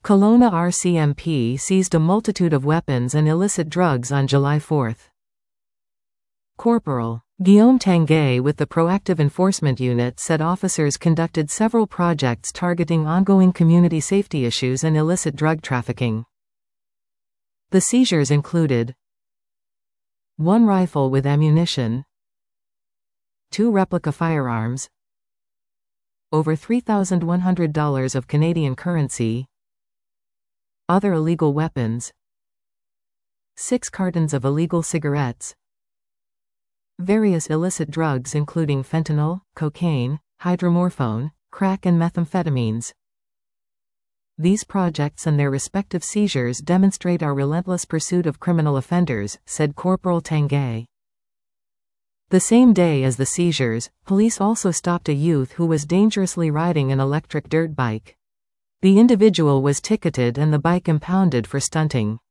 Kelowna RCMP seized a multitude of weapons and illicit drugs on July 4. Corporal Guillaume Tanguay with the Proactive Enforcement Unit said officers conducted several projects targeting ongoing community safety issues and illicit drug trafficking. The seizures included 1 rifle with ammunition, 2 replica firearms, over $3,100 of Canadian currency, other illegal weapons, 6 cartons of illegal cigarettes, various illicit drugs including fentanyl, cocaine, hydromorphone, crack and methamphetamines. These projects and their respective seizures demonstrate our relentless pursuit of criminal offenders, said Corporal Tanguay. The same day as the seizures, police also stopped a youth who was dangerously riding an electric dirt bike. The individual was ticketed and the bike impounded for stunting.